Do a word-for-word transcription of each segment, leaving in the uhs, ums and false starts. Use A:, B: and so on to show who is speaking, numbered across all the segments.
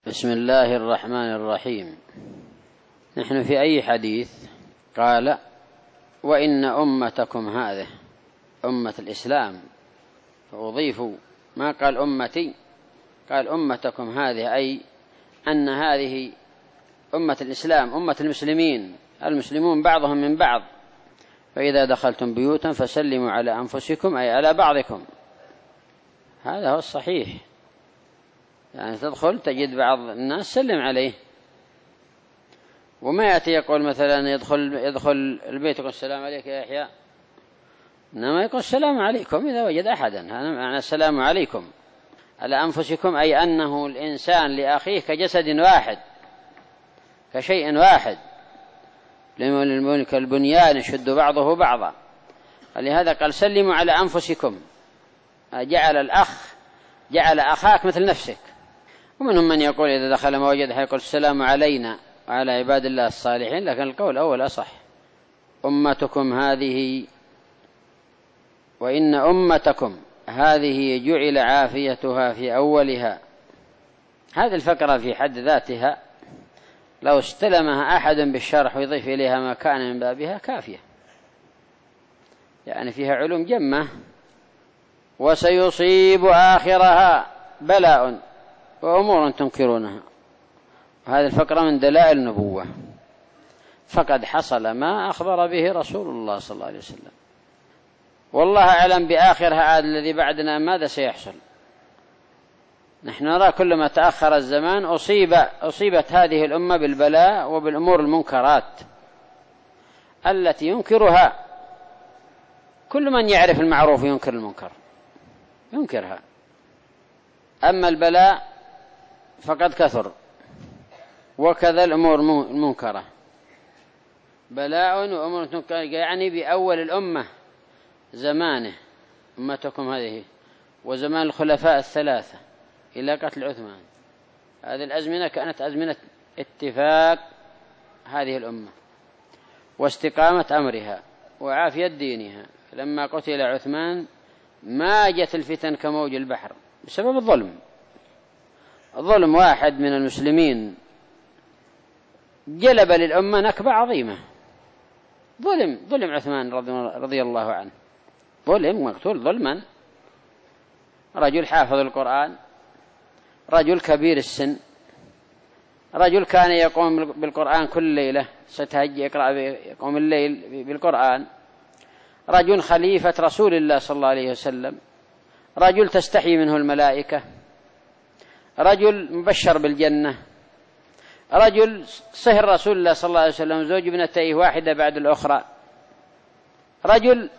A: بسم الله الرحمن الرحيم. نحن في أي حديث؟ قال: وإن أمتكم هذه أمة الإسلام، فأضيفوا ما قال أمتي، قال أمتكم هذه، أي أن هذه أمة الإسلام، أمة المسلمين، المسلمون بعضهم من بعض. فإذا دخلتم بيوتا فسلموا على أنفسكم، أي على بعضكم. هذا هو الصحيح، يعني تدخل تجد بعض الناس سلم عليه، وما يأتي يقول مثلا يدخل يدخل البيت يقول السلام عليك يا يحيى، إنما يقول السلام عليكم إذا وجد أحدا. هذا معنى السلام عليكم على أنفسكم، أي أنه الإنسان لأخيه كجسد واحد، كشيء واحد، للملك البنيان يشد بعضه بعضا. لهذا قال سلموا على أنفسكم، جعل الأخ جعل أخاك مثل نفسك. ومنهم من يقول إذا دخل ما وجد يقول السلام علينا وعلى عباد الله الصالحين، لكن القول الأول أصح. أمتكم هذه، وإن أمتكم هذه جعل عافيتها في أولها. هذه الفقرة في حد ذاتها لو استلمها أحد بالشرح ويضيف إليها ما كان من بابها كافية، يعني فيها علوم جمة. وسيصيب آخرها بلاء وأمور تنكرونها. وهذه الفقرة من دلائل النبوة، فقد حصل ما أخبر به رسول الله صلى الله عليه وسلم. والله أعلم بآخرها عاد الذي بعدنا ماذا سيحصل. نحن نرى كلما تأخر الزمان أصيب أصيبت هذه الأمة بالبلاء وبالأمور المنكرات التي ينكرها. كل من يعرف المعروف ينكر المنكر، ينكرها. أما البلاء فقد كثر، وكذا الأمور المنكرة. بلاء وأمور تنكر، يعني بأول الأمة زمانه، أمتكم هذه، وزمان الخلفاء الثلاثة إلى قتل عثمان. هذه الأزمنة كانت أزمنة اتفاق هذه الأمة واستقامة أمرها وعافية دينها. لما قتل عثمان ما جت الفتن كموج البحر بسبب الظلم. ظلم واحد من المسلمين جلب للأمة نكبة عظيمة. ظلم ظلم عثمان رضي الله عنه، ظلم مقتول ظلما. رجل حافظ القرآن، رجل كبير السن، رجل كان يقوم بالقرآن كل ليلة، ستهجي يقرأ يقوم الليل بالقرآن، رجل خليفة رسول الله صلى الله عليه وسلم، رجل تستحي منه الملائكة، رجل مبشر بالجنة، رجل صهر رسول الله صلى الله عليه وسلم زوج ابنتيه واحدة بعد الأخرى، رجل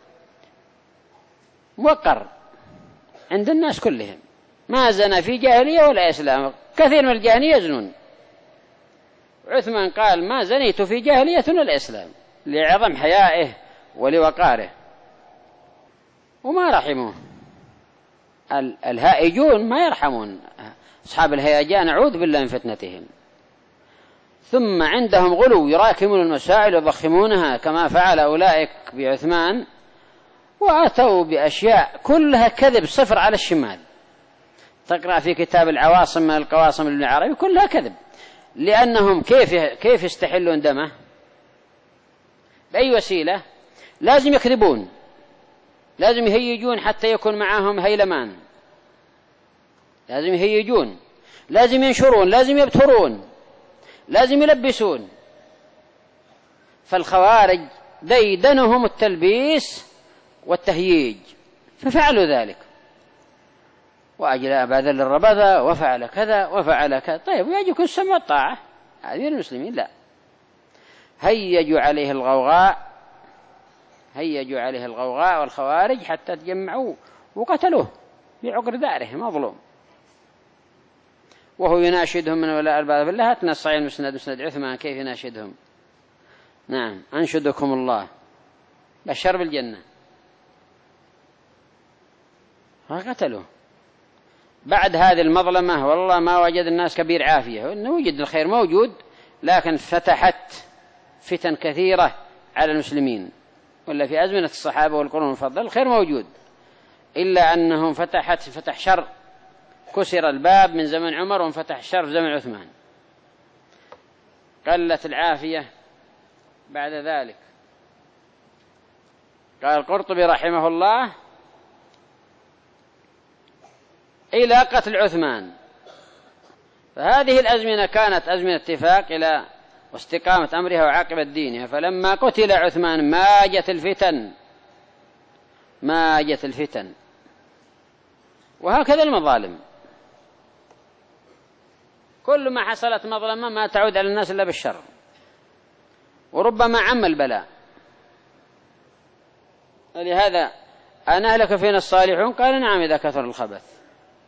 A: موقر عند الناس كلهم، ما زنى في جاهلية ولا إسلام. كثير من الجاهلية يزنون. عثمان قال ما زنيت في جاهلية ولا إسلام، لعظم حيائه ولوقاره، وما رحموه. الهائجون ما يرحمون أصحاب الهيجان، أعوذ بالله من فتنتهم. ثم عندهم غلو، يراكمون المسائل ويضخمونها كما فعل أولئك بعثمان، وأتوا بأشياء كلها كذب صفر على الشمال. تقرأ في كتاب العواصم من القواصم لابن العربي كلها كذب، لأنهم كيف كيف يستحلون دمه؟ بأي وسيلة؟ لازم يكذبون، لازم يهيجون حتى يكون معهم هيلمان، لازم يهيجون، لازم ينشرون، لازم يبترون، لازم يلبسون. فالخوارج ديدنهم التلبيس والتهييج، ففعلوا ذلك. وأجل أبا ذر الربذة وفعل كذا وفعل كذا. طيب ويجب السمع والطاعة، هذه المسلمين لا، هيجوا عليه الغوغاء، هيجوا عليه الغوغاء والخوارج حتى تجمعوا وقتلوه بعقر داره مظلوم، وهو يناشدهم من ولاء الباب بالله. تنصي المسند مسند عثمان كيف يناشدهم. نعم، أنشدكم الله، بشر بالجنة، قتلوه. بعد هذه المظلمة والله ما وجد الناس كبير عافية، إنه وجد الخير موجود، لكن فتحت فتن كثيرة على المسلمين. ولا في أزمنة الصحابة والقرون المفضلة الخير موجود، إلا أنهم فتحت فتح شر كسر الباب من زمن عمر وانفتح الشر في زمن عثمان، قلت العافية بعد ذلك. قال القرطبي رحمه الله إلى قتل عثمان. فهذه الأزمنة كانت أزمنة اتفاق إلى واستقامة أمرها وعاقبة دينها، فلما قتل عثمان ماجت الفتن ماجت الفتن. وهكذا المظالم، كل ما حصلت مظلمة ما تعود على الناس إلا بالشر، وربما عم البلاء. ولهذا أنا أهلك فينا الصالحون؟ قال نعم إذا كثر الخبث.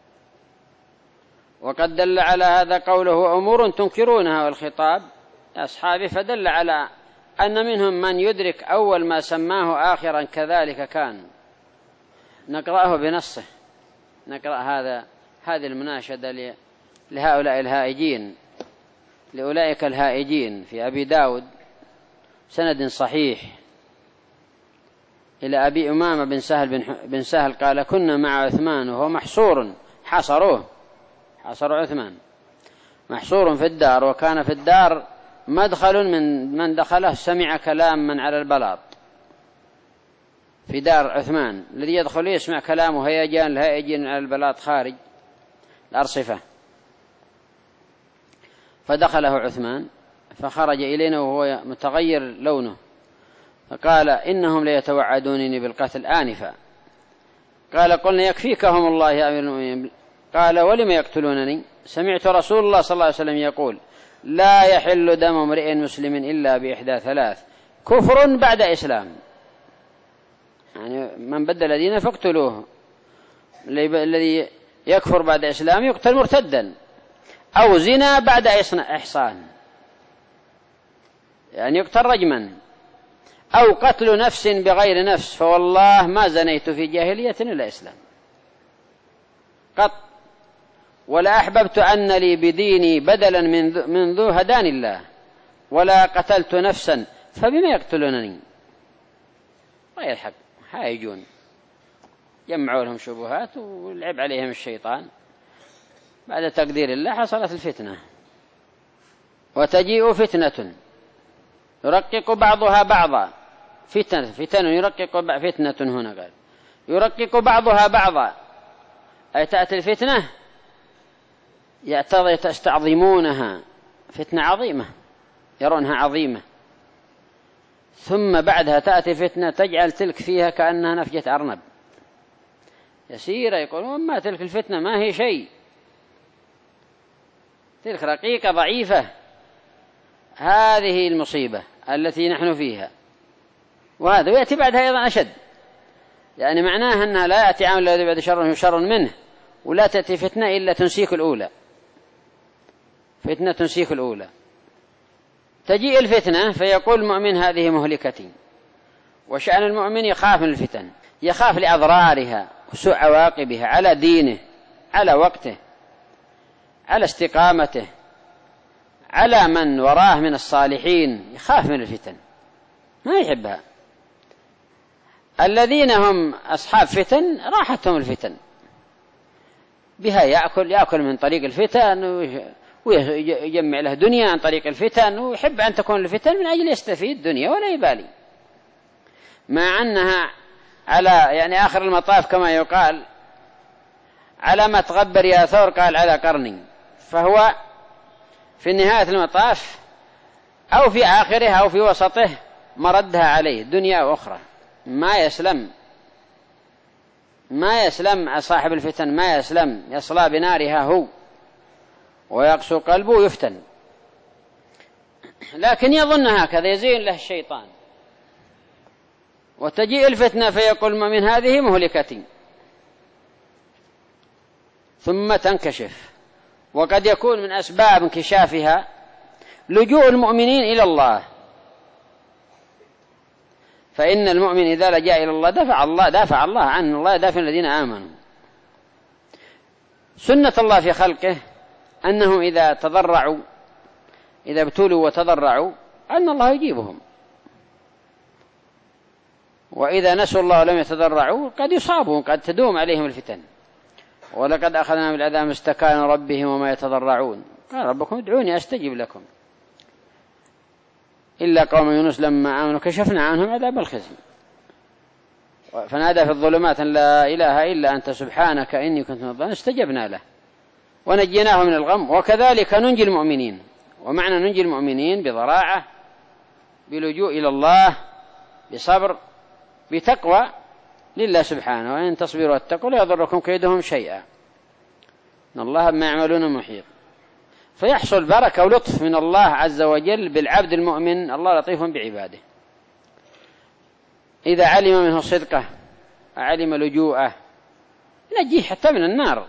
A: وقد دل على هذا قوله أمور تنكرونها والخطاب أصحابه، فدل على أن منهم من يدرك أول ما سماه آخرا كذلك كان. نقرأه بنصه، نقرأ هذا هذه المناشدة لهؤلاء الهائجين، لأولئك الهائجين في أبي داود سند صحيح إلى أبي أمامة بن سهل بن سهل قال كنا مع عثمان وهو محصور، حصروه حصروا عثمان محصور في الدار، وكان في الدار مدخل من من دخله سمع كلام من على البلاط. في دار عثمان الذي يدخل يسمع كلامه هيجان الهائجين على البلاط خارج الأرصفة. فدخله عثمان فخرج إلينا وهو متغير لونه، فقال إنهم ليتوعدونني بالقتل آنفا. قال قلنا يكفيكهم الله يا أمير المؤمنين. قال ولم يقتلونني؟ سمعت رسول الله صلى الله عليه وسلم يقول لا يحل دم امرئ مسلم إلا بإحدى ثلاث: كفر بعد إسلام، يعني من بدل دينه فاقتلوه، الذي يكفر بعد إسلام يقتل مرتدا، أو زنا بعد إحصان يعني يقتل رجما، أو قتل نفس بغير نفس، فوالله ما زنيت في جاهلية إلا إسلام قط، ولا أحببت أن لي بديني بدلا من ذو هداني الله، ولا قتلت نفسا فبما يقتلونني. غير حق هايجون جمعوا لهم شبهات ولعب عليهم الشيطان. بعد تقدير الله حصلت الفتنة. وتجيء فتنة يرقق بعضها بعضا، فتنة فتن يرقق فتنة هنا قال يرقق بعضها بعضا، أي تأتي الفتنة يستعظمونها، فتنة عظيمة يرونها عظيمة، ثم بعدها تأتي فتنة تجعل تلك فيها كأنها نفجة أرنب يسيرة، يقولون ما تلك الفتنة ما هي شيء، تلك رقيقة ضعيفة. هذه المصيبة التي نحن فيها. وهذا ويأتي بعدها أيضا أشد، يعني معناها أنها لا يأتي عامل الذي بعد شر شر منه، ولا تأتي فتنة إلا تنسيك الأولى، فتنة تنسيك الأولى. تجيء الفتنة فيقول المؤمن هذه مهلكتي، وشأن المؤمن يخاف من الفتن، يخاف لأضرارها وسوء عواقبها على دينه، على وقته، على استقامته، على من وراه من الصالحين، يخاف من الفتن ما يحبها. الذين هم أصحاب فتن راحتهم الفتن، بها يأكل يأكل من طريق الفتن ويجمع له دنيا عن طريق الفتن، ويحب أن تكون الفتن من أجل يستفيد دنيا ولا يبالي، مع أنها على يعني آخر المطاف كما يقال على ما تغبر يا ثور قال على قرني، فهو في نهاية المطاف أو في آخره أو في وسطه مردها عليه دنيا وأخرى، ما يسلم ما يسلم صاحب الفتن، ما يسلم، يصلى بنارها هو ويقسو قلبه يفتن. لكن يظن هكذا يزين له الشيطان. وتجيء الفتنة فيقول من هذه مهلكتي، ثم تنكشف. وقد يكون من أسباب انكشافها لجوء المؤمنين إلى الله، فإن المؤمن إذا لجأ إلى الله دافع الله دافع الله عنه، الله دافع الذين آمنوا. سنة الله في خلقه أنهم إذا تضرعوا إذا ابتلوا وتضرعوا أن الله يجيبهم، وإذا نسوا الله ولم يتضرعوا قد يصابوا، قد تدوم عليهم الفتن. ولقد أخذنا بالعذاب ما استكانوا ربهم وما يتضرعون قال ربكم ادعوني أستجب لكم إلا قوم يونس لما آمنوا كشفنا عنهم عذاب الخزي فنادى في الظلمات أن لا إله إلا أنت سبحانك إني كنت من الظالمين استجبنا له ونجيناه من الغم وكذلك ننجي المؤمنين. ومعنى ننجي المؤمنين بضراعة بلجوء إلى الله بصبر بتقوى لله سبحانه وإن تصبروا واتقوا لا يضركم كيدهم شيئا إن الله بما يعملون محيط. فيحصل بركة ولطف من الله عز وجل بالعبد المؤمن الله لطيف بعباده إذا علم منه صدقه علم لجوءه ينجيه حتى من النار.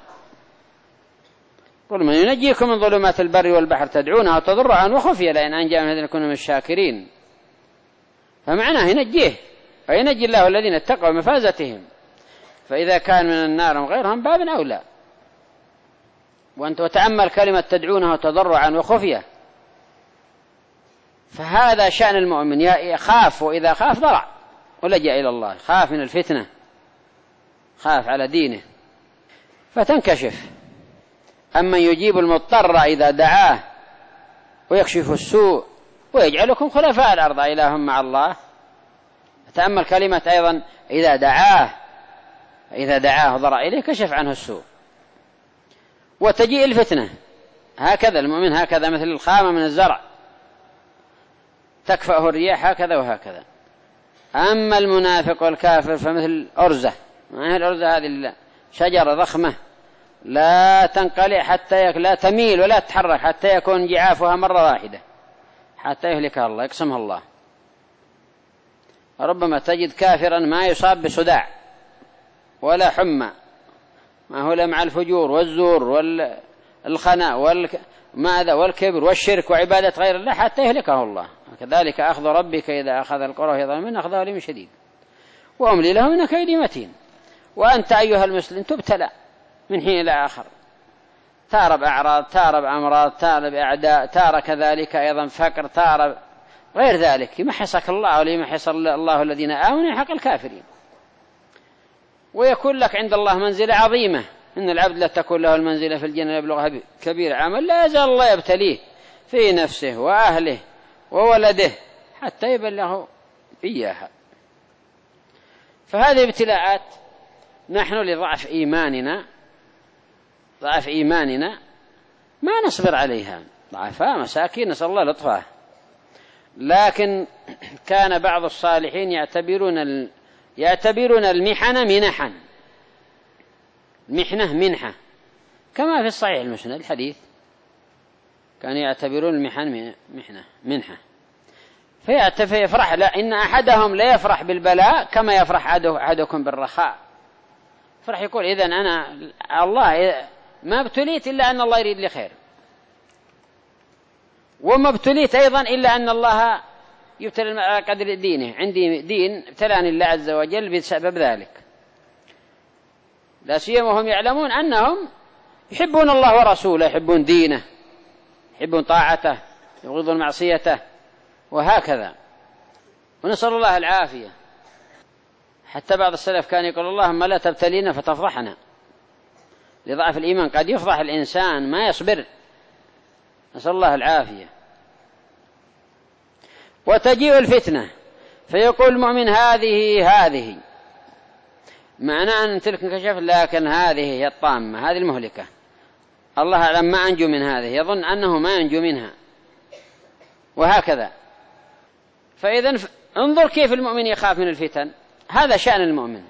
A: قل من ينجيكم من ظلمات البر والبحر تدعونه وتضرعا وخفيا لئن أنجا من هذين لكنا من الشاكرين. فمعناه ينجيه وينجي الله الذين اتقوا مفازتهم. فإذا كان من النار وغيرهم باب أولى. وأنت وتأمل كلمة تدعونه تضرعا وخفية فهذا شأن المؤمن يخاف وإذا خاف ضرع ولجأ إلى الله خاف من الفتنة خاف على دينه فتنكشف. أما يجيب المضطر إذا دعاه ويكشف السوء ويجعلكم خلفاء الأرض إله مع الله. تأمل كلمة أيضا إذا دعاه إذا دعاه ضرع إليه كشف عنه السوء. وتجيء الفتنة هكذا المؤمن هكذا مثل الخامة من الزرع تكفأه الرياح هكذا وهكذا. أما المنافق والكافر فمثل أرزة ما هي الأرزة هذه شجرة ضخمة لا تنقلع حتى يك... لا تميل ولا تتحرك حتى يكون جعافها مرة واحدة حتى يهلكها الله يقسمها الله. ربما تجد كافرا ما يصاب بصداع ولا حمى ما هو مع الفجور والزور والخناء والماذا والكبر والشرك وعبادة غير الله حتى يهلكه الله. كذلك أخذ ربك إذا أخذ القرى وهي ظالمة أخذه لم شديد وأملي له من كيد متين. وأنت أيها المسلم تبتلى من حين إلى آخر تارى بأعراض تارى بأمراض تارى بأعداء تارى كذلك أيضا فقر تارى غير ذلك يمحصك الله وليمحص الله الذين آمنوا يحق الكافرين. ويكون لك عند الله منزلة عظيمة إن العبد لا تكون له المنزلة في الجنة يبلغها كبير عمل لا يزال الله يبتليه في نفسه وأهله وولده حتى يبلغه إياها. فهذه ابتلاءات نحن لضعف إيماننا ضعف إيماننا ما نصبر عليها ضعفاء مساكين نسأل الله لطفه. لكن كان بعض الصالحين يعتبرون ال... يعتبرون المحن منحا محنة منحة كما في الصحيح المسند الحديث كانوا يعتبرون المحن محنة منحة فيفرح لا إن أحدهم لا يفرح بالبلاء كما يفرح أحدكم بالرخاء. فرح يقول إذن أنا الله ما ابتليت إلا أن الله يريد لي خير وما ابتليت أيضا إلا أن الله يبتلي على قدر دينه عندي دين ابتلاني الله عز وجل بسبب ذلك. لا سيما وهم يعلمون أنهم يحبون الله ورسوله يحبون دينه يحبون طاعته يبغضون معصيته وهكذا. ونسأل الله العافية. حتى بعض السلف كان يقول اللهم لا تبتلينا فتفضحنا لضعف الإيمان قد يفضح الإنسان ما يصبر نسأل الله العافية. وتجيء الفتنة فيقول المؤمن هذه هذه معنى أن تلك انكشف لكن هذه هي الطامة هذه المهلكة الله أعلم ما أنجو من هذه يظن أنه ما ينجو منها وهكذا. فإذا انظر كيف المؤمن يخاف من الفتن هذا شأن المؤمن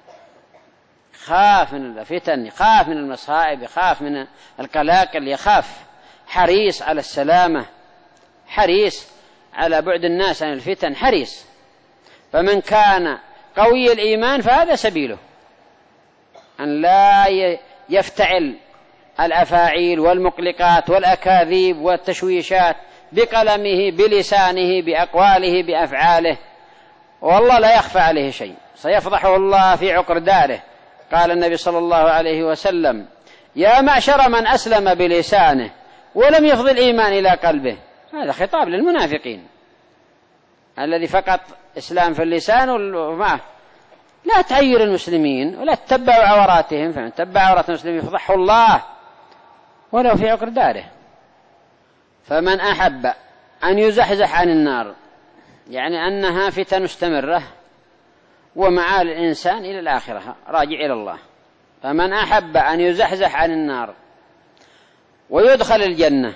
A: خاف من الفتن يخاف من المصائب يخاف من القلاقل يخاف حريص على السلامة حريص على بعد الناس عن الفتن حريص. فمن كان قوي الإيمان فهذا سبيله أن لا يفتعل الأفاعيل والمقلقات والأكاذيب والتشويشات بقلمه بلسانه بأقواله بأفعاله والله لا يخفى عليه شيء سيفضحه الله في عقر داره. قال النبي صلى الله عليه وسلم يا معشر من أسلم بلسانه ولم يفض الإيمان إلى قلبه. هذا خطاب للمنافقين الذي فقط إسلام في اللسان وما لا تعير المسلمين ولا تتبعوا عوراتهم، فمن تتبع عورات المسلمين فضحه الله ولو في عقر داره. فمن أحب أن يزحزح عن النار، يعني أنها فتن مستمرة ومعال الإنسان إلى الآخرة راجع إلى الله، فمن أحب أن يزحزح عن النار ويدخل الجنة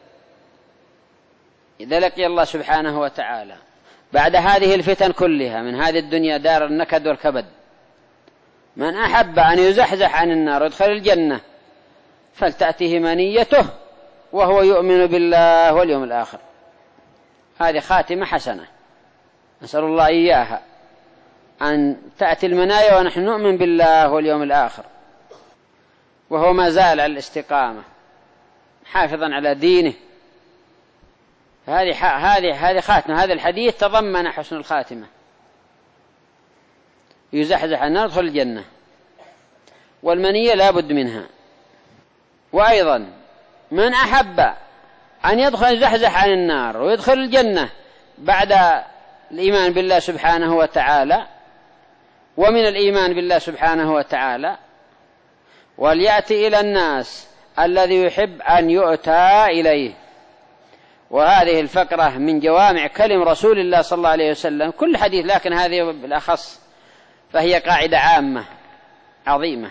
A: إذا لقي الله سبحانه وتعالى بعد هذه الفتن كلها من هذه الدنيا دار النكد والكبد، من أحب أن يزحزح عن النار ويدخل الجنة فلتأته منيته وهو يؤمن بالله واليوم الآخر. هذه خاتمة حسنة، نسأل الله إياها أن تأتي المنايا ونحن نؤمن بالله واليوم الآخر، وهو ما زال على الاستقامة حافظا على دينه. هذه هذه هذه خاتمة، هذا الحديث تضمن حسن الخاتمة، يزحزح عن النار يدخل الجنة، والمنية لا بد منها. وأيضا من أحب أن يدخل يزحزح عن النار ويدخل الجنة بعد الإيمان بالله سبحانه وتعالى، ومن الإيمان بالله سبحانه وتعالى وليأتي إلى الناس الذي يحب أن يؤتى إليه. وهذه الفقرة من جوامع كلم رسول الله صلى الله عليه وسلم، كل حديث لكن هذه بالأخص، فهي قاعدة عامة عظيمة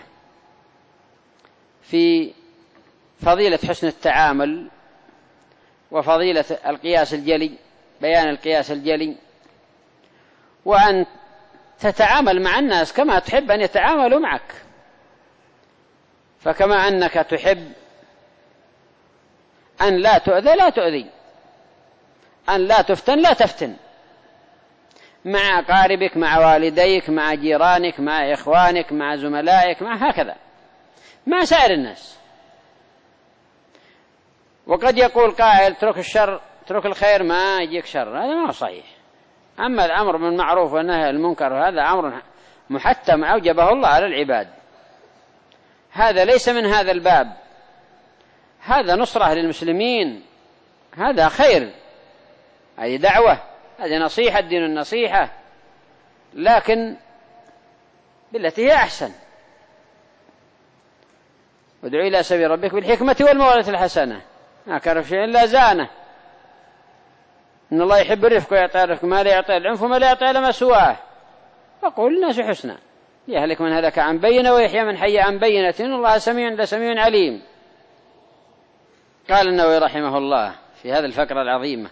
A: في فضيلة حسن التعامل وفضيلة القياس الجلي، بيان القياس الجلي، وأن تتعامل مع الناس كما تحب أن يتعاملوا معك. فكما أنك تحب أن لا تؤذى لا تؤذي، أن لا تفتن لا تفتن، مع أقاربك مع والديك مع جيرانك مع إخوانك مع زملائك مع هكذا مع سائر الناس. وقد يقول قائل اترك الشر اترك الخير ما يجيك شر، هذا ما هو صحيح. أما الأمر بالمعروف والنهي عن المنكر هذا أمر محتم أوجبه الله على العباد، هذا ليس من هذا الباب، هذا نصرة للمسلمين، هذا خير، هذه دعوة، هذه نصيحة، الدين النصيحة، لكن بالتي هي أحسن. وادعو إلى سبيل ربك بالحكمة والموعظة الحسنة، ما كان في شيء إلا زانه، إن الله يحب الرفق ويعطي الرفق ما لا يعطي العنف وما لا يعطي لما سواه، وقول الناس حسنا ليهلك من هلك عن بينة ويحيى من حي عن بينة إن الله سميع لسميع عليم. قال النووي رحمه الله في هذه الفقرة العظيمة: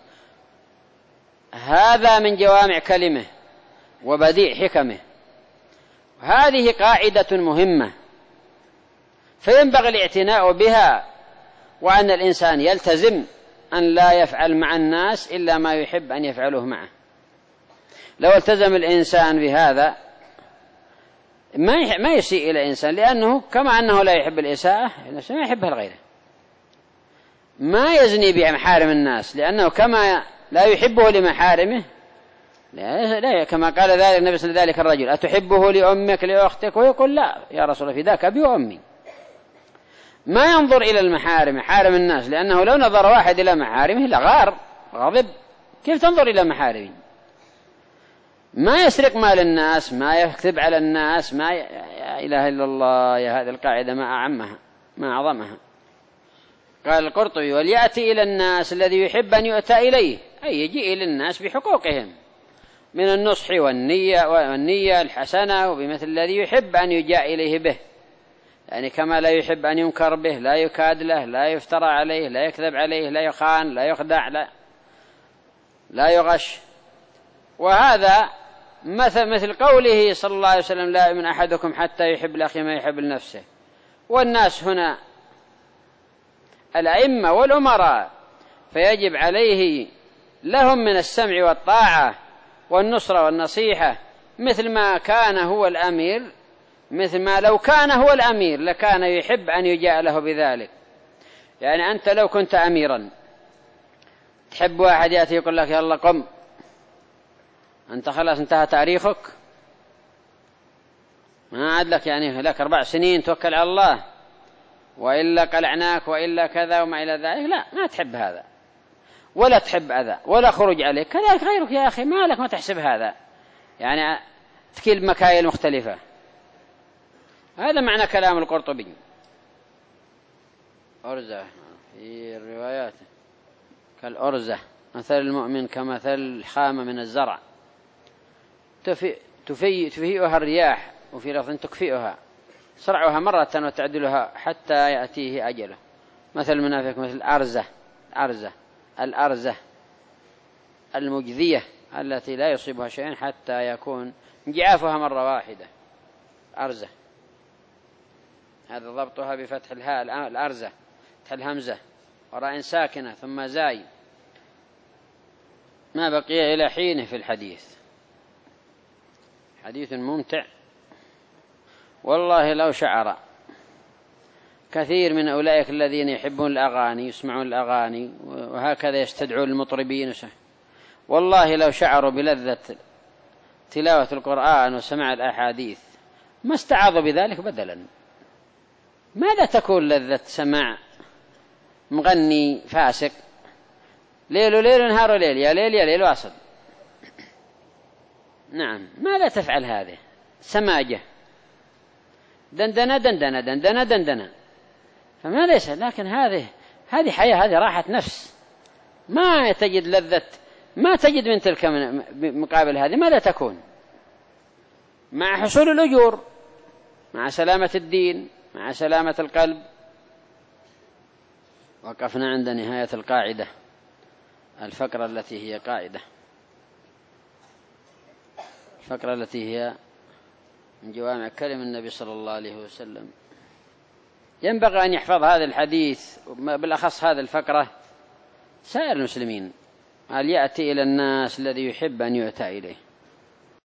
A: هذا من جوامع كلمه وبديع حكمه، هذه قاعدة مهمة فينبغي الاعتناء بها، وأن الإنسان يلتزم أن لا يفعل مع الناس إلا ما يحب أن يفعله معه. لو التزم الإنسان بهذا ما يسيء إلى إنسان، لأنه كما أنه لا يحب الإساءة ما يحبها لغيره. ما يزني بمحارم الناس لأنه كما لا يحبه لمحارمه، لا, لا كما قال ذلك النبي صلى الله عليه وسلم ذلك الرجل: أتحبه لأمك لأختك؟ ويقول: لا يا رسول الله فداك أبي وأمي. ما ينظر إلى المحارم محارم الناس، لأنه لو نظر واحد إلى محارمه لغار غضب، كيف تنظر إلى محارمه؟ ما يسرق مال الناس، ما يكذب على الناس، ما ي... يا إله إلا الله، يا هذه القاعدة ما أعمها ما أعظمها. قال القرطبي: وليأتي إلى الناس الذي يحب أن يؤتى إليه، أي يجي إلى الناس بحقوقهم من النصح والنية والنية الحسنة، وبمثل الذي يحب أن يجاء إليه به، يعني كما لا يحب أن ينكر به، لا يكاد له، لا يفترى عليه، لا يكذب عليه، لا يخان، لا يخدع، لا, لا يغش. وهذا مثل مثل قوله صلى الله عليه وسلم: لا يؤمن أحدكم حتى يحب لأخيه ما يحب لنفسه. والناس هنا الأئمة والأمراء، فيجب عليه لهم من السمع والطاعة والنصرة والنصيحة مثل ما كان هو الأمير، مثل ما لو كان هو الأمير لكان يحب أن يجاء له بذلك. يعني أنت لو كنت أميرا تحب واحد يأتي يقول لك: يلا قم أنت خلاص انتهى تاريخك، ما عاد لك يعني لك أربع سنين توكل على الله، وإلا قلعناك، وإلا كذا وما إلى ذلك، لا ما تحب هذا، ولا تحب أذى ولا خروج عليك. كذلك غيرك يا أخي، ما لك ما تحسب هذا. يعني تكيل مكايل مختلفة. هذا معنى كلام القرطبي. أرزة في الروايات كالأرزة، مثل المؤمن كمثل الحامة من الزرع، تفي تفي تفيئها الرياح، وفي لفظ تكفئها، صرعها مرة وتعدلها حتى يأتيه أجله. مثل المنافق مثل الأرزة، الأرزة الأرزة المجذية التي لا يصيبها شيء حتى يكون انجعافها مرة واحدة. أرزة هذا ضبطها بفتح الهاء، الأرزة فتح الهمزة وراء ساكنة ثم زاي، ما بقي إلى حينه في الحديث. حديث ممتع والله. لو شعر كثير من أولئك الذين يحبون الأغاني يسمعون الأغاني وهكذا يستدعون المطربين، والله لو شعروا بلذة تلاوة القرآن وسماع الأحاديث ما استعاضوا بذلك بدلا. ماذا تكون لذة سماع مغني فاسق ليل ليل نهار ليل، يا ليل يا ليل واصل؟ نعم، ماذا تفعل هذه؟ سماجة، دندنة دندنة دندنة دندنة، فما ليس. لكن هذه هذه حياة، هذه راحة نفس، ما تجد لذة، ما تجد من تلك مقابل هذه. ماذا تكون؟ مع حصول الأجور، مع سلامة الدين، مع سلامة القلب. وقفنا عند نهاية القاعدة، الفقرة التي هي قاعدة، الفقرة التي هي من جوامع كلم النبي صلى الله عليه وسلم. ينبغي أن يحفظ هذا الحديث، بالأخص هذه الفقرة، سائر المسلمين، هل يأتي إلى الناس الذي يحب أن يؤتى إليه.